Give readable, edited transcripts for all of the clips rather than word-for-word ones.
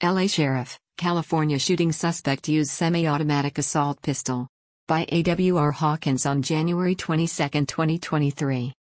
LA Sheriff, California shooting suspect used semi-automatic assault pistol. By A.W.R. Hawkins on January 22, 2023.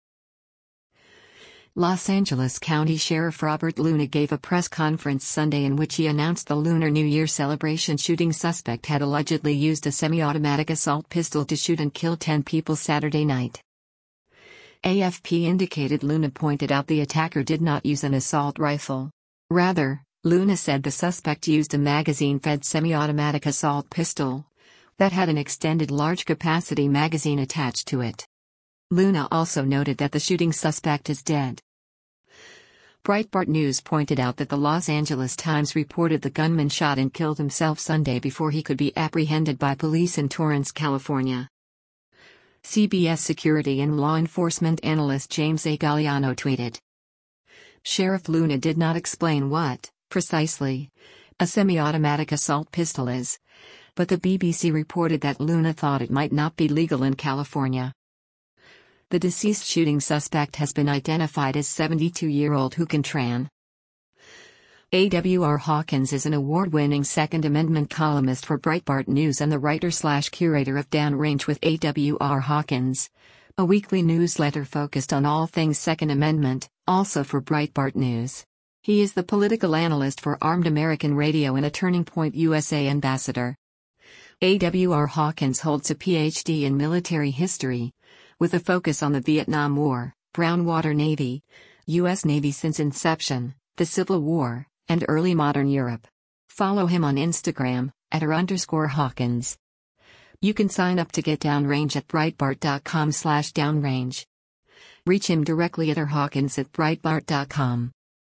Los Angeles County Sheriff Robert Luna gave a press conference Sunday in which he announced the Lunar New Year celebration shooting suspect had allegedly used a semi-automatic assault pistol to shoot and kill 10 people Saturday night. AFP indicated Luna pointed out the attacker did not use an assault rifle. Rather, Luna said the suspect used a magazine-fed semi-automatic assault pistol that had an extended large-capacity magazine attached to it. Luna also noted that the shooting suspect is dead. Breitbart News pointed out that the Los Angeles Times reported the gunman shot and killed himself Sunday before he could be apprehended by police in Torrance, California. CBS security and law enforcement analyst James A. Galliano tweeted. Sheriff Luna did not explain what, precisely, a semi-automatic assault pistol is, but the BBC reported that Luna thought it might not be legal in California. The deceased shooting suspect has been identified as 72-year-old Hooken Tran. A.W.R. Hawkins is an award-winning Second Amendment columnist for Breitbart News and the writer/curator of Downrange with A.W.R. Hawkins, a weekly newsletter focused on all things Second Amendment, also for Breitbart News. He is the political analyst for Armed American Radio and a Turning Point USA ambassador. A.W.R. Hawkins holds a Ph.D. in military history, with a focus on the Vietnam War, Brown Water Navy, U.S. Navy since inception, the Civil War, and early modern Europe. Follow him on Instagram, @r_Hawkins. You can sign up to get Downrange at Breitbart.com/downrange. Reach him directly at rhawkins@breitbart.com.